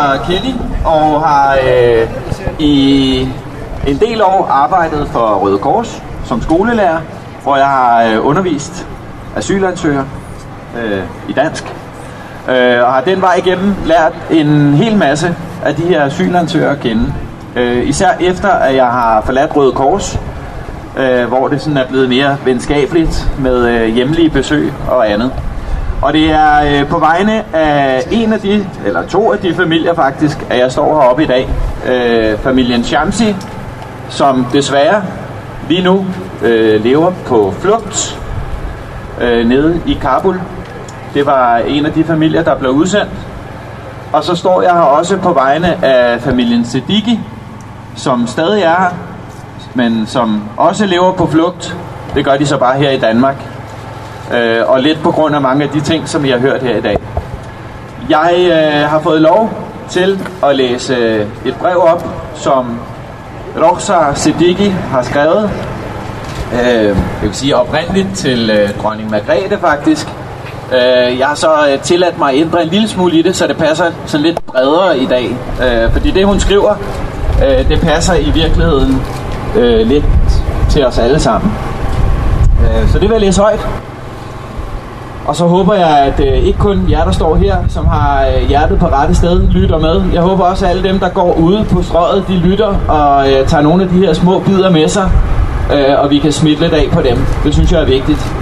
Kenny og har i en del år arbejdet for Røde Kors som skolelærer, hvor jeg har undervist asylansøgere i dansk. Og har den vej igennem lært en hel masse af de her asylansøgere at kende. Især efter at jeg har forladt Røde Kors, hvor det sådan er blevet mere venskabeligt med hjemlige besøg og andet. Og det er på vegne af en af de, eller to af de familier faktisk, at jeg står heroppe i dag. Familien Shamsi, som desværre lige nu lever på flugt nede i Kabul. Det var en af de familier, der blev udsendt. Og så står jeg her også på vegne af familien Siddiqui, som stadig er her, men som også lever på flugt. Det gør de så bare her i Danmark. Og lidt på grund af mange af de ting, som I har hørt her i dag. Jeg har fået lov til at læse et brev op, som Rokhsar Siddiqui har skrevet. Jeg vil sige oprindeligt til dronning Margrethe faktisk. Jeg har så tilladt mig at ændre en lille smule i det, så det passer sådan lidt bredere i dag. Fordi det hun skriver, det passer i virkeligheden lidt til os alle sammen. Så det vil jeg læse højt. Og så håber jeg, at ikke kun jer, der står her, som har hjertet på rette sted, lytter med. Jeg håber også, at alle dem, der går ude på strøget, de lytter og tager nogle af de her små bidder med sig, og vi kan smitte lidt af på dem. Det synes jeg er vigtigt.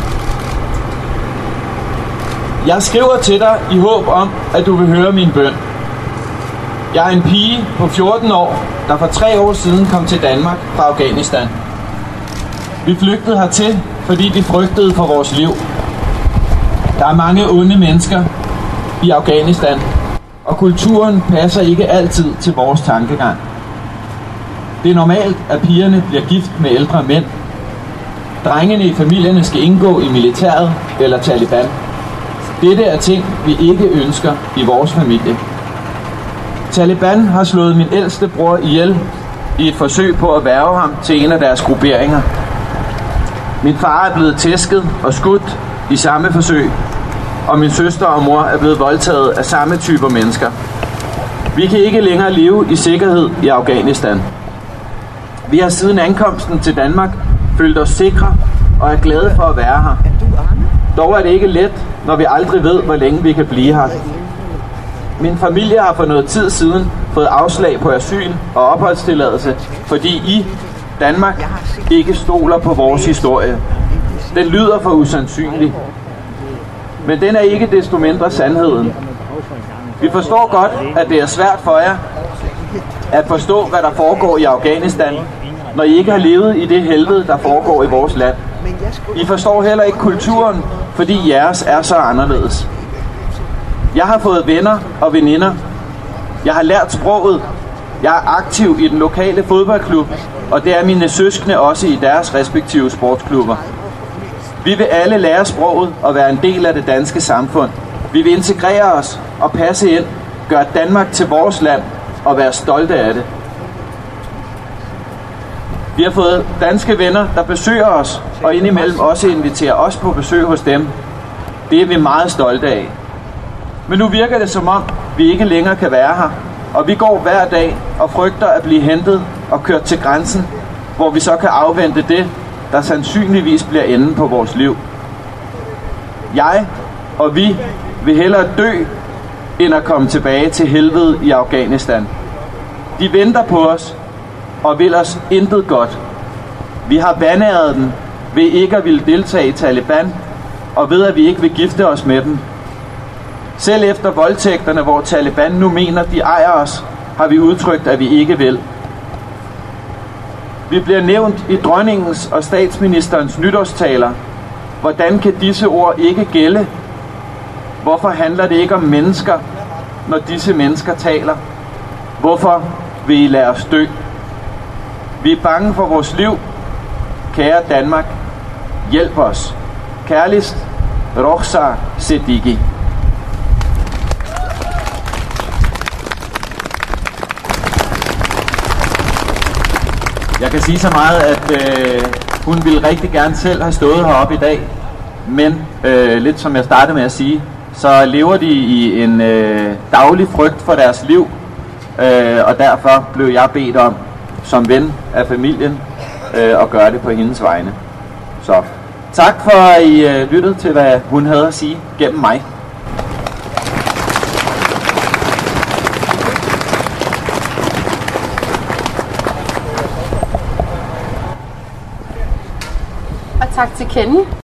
Jeg skriver til dig i håb om, at du vil høre min bøn. Jeg er en pige på 14 år, der for 3 år siden kom til Danmark fra Afghanistan. Vi flygtede hertil, fordi vi frygtede for vores liv. Der er mange onde mennesker i Afghanistan, og kulturen passer ikke altid til vores tankegang. Det er normalt, at pigerne bliver gift med ældre mænd. Drengene i familierne skal indgå i militæret eller Taliban. Dette er ting, vi ikke ønsker i vores familie. Taliban har slået min ældste bror ihjel i et forsøg på at hverve ham til en af deres grupperinger. Min far er blevet tæsket og skudt i samme forsøg, og min søster og mor er blevet voldtaget af samme typer mennesker. Vi kan ikke længere leve i sikkerhed i Afghanistan. Vi har siden ankomsten til Danmark følt os sikre og er glade for at være her. Dog er det ikke let, når vi aldrig ved, hvor længe vi kan blive her. Min familie har for noget tid siden fået afslag på asyl og opholdstilladelse, fordi I, Danmark, ikke stoler på vores historie. Den lyder for usandsynlig. Men den er ikke desto mindre sandheden. Vi forstår godt, at det er svært for jer at forstå, hvad der foregår i Afghanistan, når I ikke har levet i det helvede, der foregår i vores land. I forstår heller ikke kulturen, fordi jeres er så anderledes. Jeg har fået venner og veninder. Jeg har lært sproget. Jeg er aktiv i den lokale fodboldklub, og det er mine søskende også i deres respektive sportsklubber. Vi vil alle lære sproget og være en del af det danske samfund. Vi vil integrere os og passe ind, gøre Danmark til vores land og være stolte af det. Vi har fået danske venner, der besøger os, og indimellem også inviterer os på besøg hos dem. Det er vi meget stolte af. Men nu virker det som om, vi ikke længere kan være her, og vi går hver dag og frygter at blive hentet og kørt til grænsen, hvor vi så kan afvente det, der sandsynligvis bliver enden på vores liv. Jeg og vi vil hellere dø, end at komme tilbage til helvede i Afghanistan. De venter på os og vil os intet godt. Vi har vandæret dem ved ikke at ville deltage i Taliban, og ved at vi ikke vil gifte os med dem. Selv efter voldtægterne, hvor Taliban nu mener, de ejer os, har vi udtrykt, at vi ikke vil. Vi bliver nævnt i dronningens og statsministerens nytårstaler. Hvordan kan disse ord ikke gælde? Hvorfor handler det ikke om mennesker, når disse mennesker taler? Hvorfor vil I lade os dø? Vi er bange for vores liv. Kære Danmark, hjælp os. Kærligst, Rokhsar Siddiqui. Jeg kan sige så meget, at hun ville rigtig gerne selv have stået heroppe i dag, men lidt som jeg startede med at sige, så lever de i en daglig frygt for deres liv og derfor blev jeg bedt om, som ven af familien, at gøre det på hendes vegne. Så tak for, at I lyttede til, hvad hun havde at sige gennem mig. Og tak til Kenny.